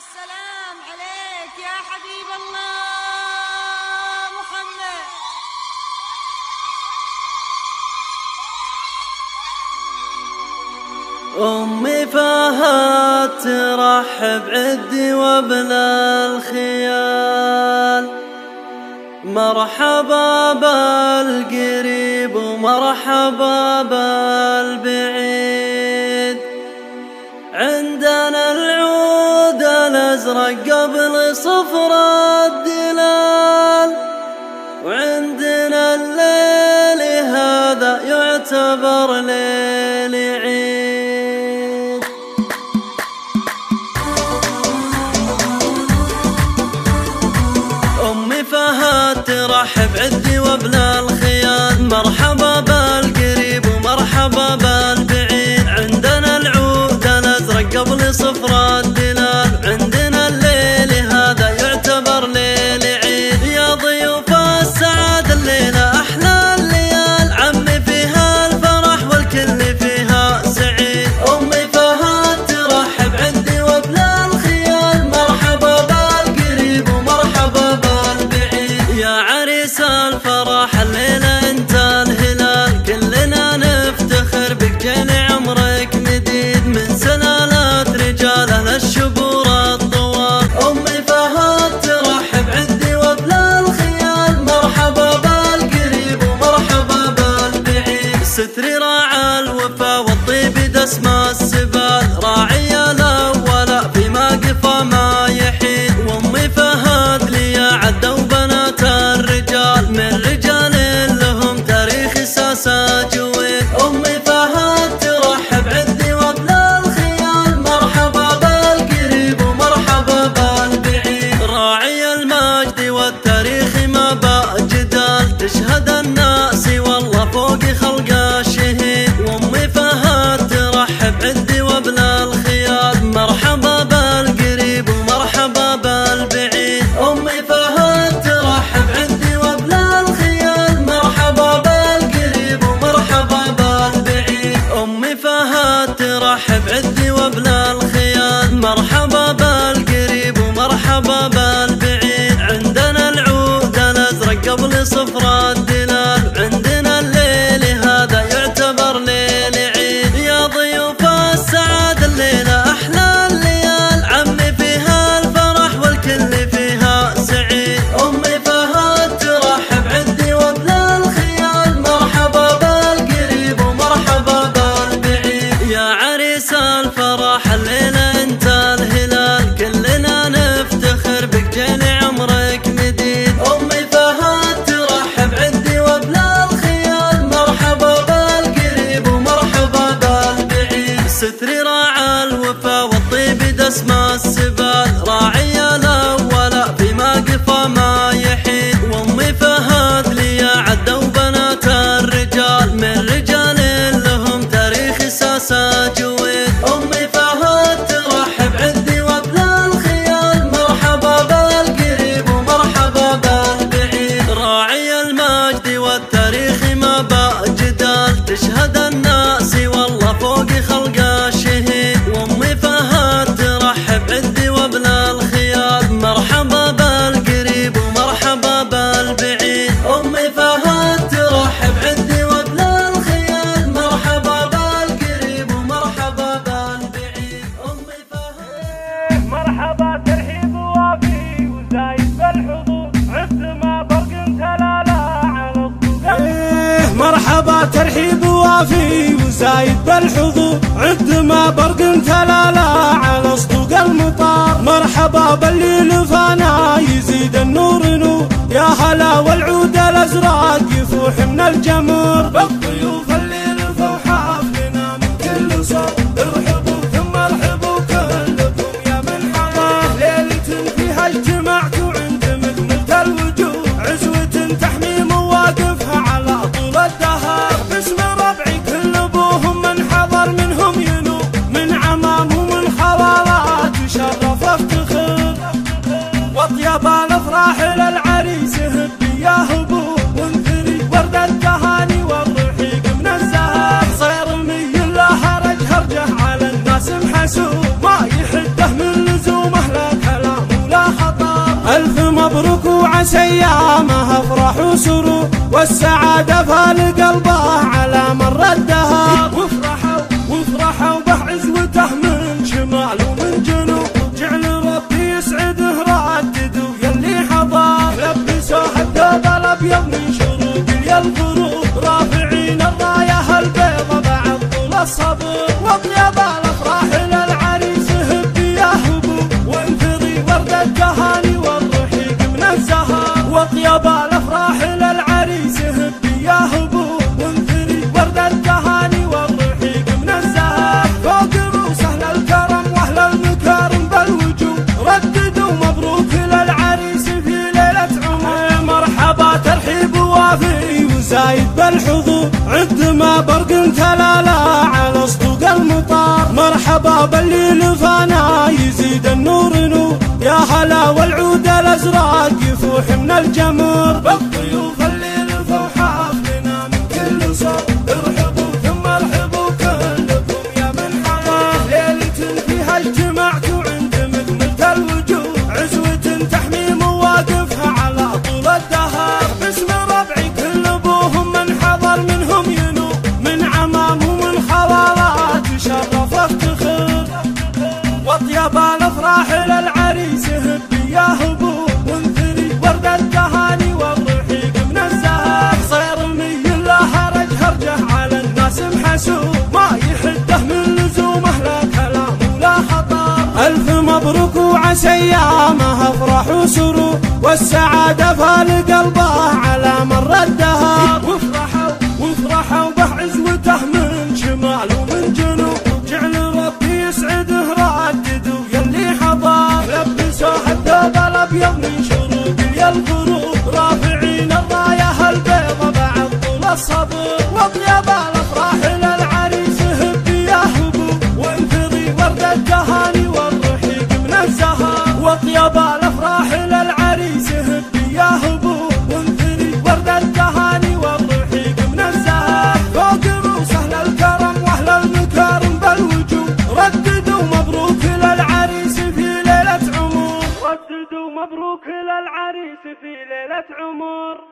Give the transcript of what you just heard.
والسلام عليك يا حبيب الله محمد. أمي فهد ترحب عدي وبلا الخيال، مرحبا بالقريب ومرحبا بالبعيد. عندنا العود الأزرق قبل صفر الدلال، وعندنا الليل هذا يعتبر ليل عيد. أمي فهد ترحب عدي وبلا الخيال، مرحبا بالقريب ومرحبا بالبعيد. عندنا العود الأزرق قبل صفر الدلال، عندنا الليل هذا يعتبر ليل عيد. يا ضيوف السعادة الليلة أحلى الليال، عمي فيها الفرح والكل فيها سعيد. أمي فهد ترحب عندي وبلا الخيال، مرحبا بالقريب ومرحبا بالبعيد. يا عريس الفرح الليلة انت الهلال، كلنا نفتخر بك جيل عمرك مديد، من سلالات رجاله للشبور الطوال. أمي فهد ترحب عندي وبلا الخيال، مرحبا بالقريب ومرحبا بالبعيد. ستري راعى الوفا والطيب دسم السبال، راعي الأولى في موقفه ما يحيد. وأمي فهد لي عدى وبنات الرجال، من رجال لهم تاريخ ساسة جويد. أمي فهد ترحب عندي وبلا الخيال، مرحبا بالقريب ومرحبا بالبعيد. راعي المجد والتاريخ ما بجدال، تشهد الناس والله فوق خلق الشهيد. وأمي فهد ترحب عندي وبلا الخيال، مرحبا بالقريب ومرحبا بالبعيد. أمي فهد ترحب عندي وبلا الخيال، مرحبا بالقريب ومرحبا بالبعيد. أمي فهد ترحب عندي وبلا الخيال، مرحبا بالقريب ومرحبا بالبعيد. عندنا العود الأزرق قبل صفر الدلال، عندنا الليل هذا يعتبر ليل عيد. يا ضيوف السعادة الليلة أحلى الليال، عمي فيها الفرح والكل فيها سعيد. أمي فهد ترحب عندي وبلا الخيال، مرحبا بالقريب ومرحبا بالبعيد. يا عريس الفرح الليلة انت الهلال، كلنا نفتخر بك جيل عمرك مديد. أمي فهد ترحب عندي وبلا الخيال، مرحبا بالقريب ومرحبا بالبعيد. ستري راعى الوفا والطيب دسم السبال، راعي الأولى في موقفه ما يحيد. وأمي فهد لي عدى وبنات الرجال، من رجال لهم تاريخ ساسة جويد. أمي فهد ترحب عندي وبلا الخيال، مرحبا بالقريب ومرحبا بالبعيد. راعي المجد والتاريخ ما بجدال، تشهد الناس والله فوق خلق الشهيد. وأمي فهد ترحب عندي وبلا الخيال، مرحبا بالقريب ومرحبا بالبعيد. أمي فهد ترحب عندي وبلا الخيال، مرحبا بالقريب ومرحبا بالبعيد. أمي فهد مرحبا ترحيب وافي وزايد بالحضور، عد ما برق تلالا على الصدق. مرحبا ترحيب وافي وزايد بالحضور، عد ما برق تلالا على صدوق المطار. مرحبا بالليل فانا يزيد النور نور، يا هلا والعود الازرق يفوح من الجمر. بالضيوف الليل فوحاف لنا من كل صوب، ارحبوا ثم ارحبوا كلكم يا من حضر. ليلة فيها اجتمعتوا عند مكملة الوجود، عزوة تحمي مواقفها على طول الدهر. باسم ربعي كل ابوهم من حضر منهم ينوب، من عمام ومن خلالات يشرف افتخر. واطيب الافراح للعريس هدي يا هبوب، وانثري ورد التهاني والرحيق من الزمان. وعسى ايامها افرح وسرور، والسعادة فالقلبه على مر الدهر. وافرحوا به عزوته من شمال ومن جنوب، جعل ربي يسعده ردد ويلي حضر. لبسوه الثوب الابيض من شروق الغروب، رافعين الرايه البيضة بعد طول الصبر. واطيب الافراح للعريس هبي يا هبو، وانثري ورد التهاني والرحيق من الزهر. واطيب الافراح للعريس هبي يا هبو، وانثري ورد التهاني والرحيق من الزهر. فوق روس اهل الكرم واهل المكارم بالوجوه، رددوا مبروك للعريس في ليلة عمر. مرحبا ترحيب وافي وزايد بالحضور، عد ما برق تلالا على صدوق المطار. مرحبا بالليل فانا يزيد النور نور، يا هلا والعود الازرق يفوح من الجمر. بالضيوف الليل فوح حفلنا من كل صوب، ارحبوا ثم ارحبوا كلكم يا من حضر. ليلة فيها اجتمعتوا عند مكملة الوجوه، عزوة تحمي مواقفها على طول الدهر. باسم ربعي كل ابوهم من حضر منهم ينوب، من عمام ومن خلالات شرف افتخر. واطيب الافراح للعريس هبي يا هبو، وانثري ورد التهاني والرحيق من الزهر. صيرمي له هرج هرجه على الناس محسوب، ما يحده من لزومه لا كلام ولا خطر. الف مبروك وعسى ايامها افرح وسرور، والسعادة فالقلبه على مر الدهر. وافرحوا به عزوته من شمال ومن جنوب، جعل ربي يسعده ردد ويلي حضر. لبسوه الثوب الابيض من شروق الغروب، رافعين الرايه البيضة بعد طول الصبر. واطيب الافراح للعريس هبي يا هبو، وانثري ورد التهاني والرحيق من الزهر. واطيب الافراح للعريس هبي يا هبو، وانثري ورد التهاني والرحيق من الزهر. فوق روس اهل الكرم واهل المكارم بالوجوه، رددوا مبروك للعريس في ليلة عمر. رددوا مبروك للعريس في ليلة عمر.